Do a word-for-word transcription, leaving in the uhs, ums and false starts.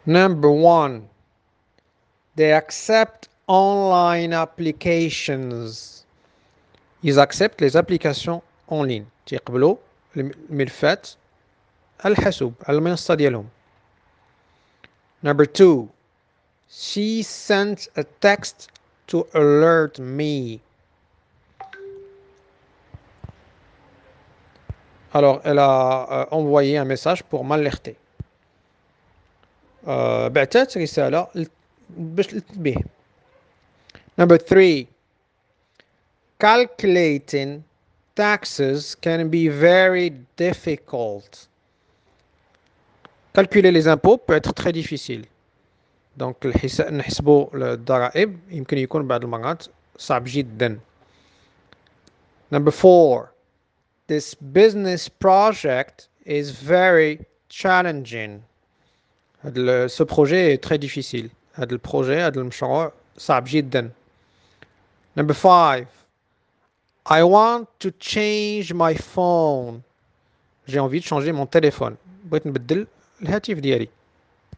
Number one, they accept online applications. Ils acceptent les applications en ligne. تيقبلوا الملفات الحاسوب على المنصة ديالهم. Number two, she sent a text to alert me. Alors, elle a euh, envoyé un message pour m'alerter. Euh, بعثت رسالة باش تنبيه. Number three, calculating taxes can be very difficult. Calculer les impôts peut être très difficile. Donc الحساب نحسبوا الضرائب يمكن يكون بعض المرات صعب جدا. Number four, this business project is very challenging. هذا ce projet est très difficile. هذا البروجي هذا المشروع صعب جدا. Number five, I want to change my phone. J'ai envie de changer mon téléphone. بغيت نبدل الهاتف ديالي.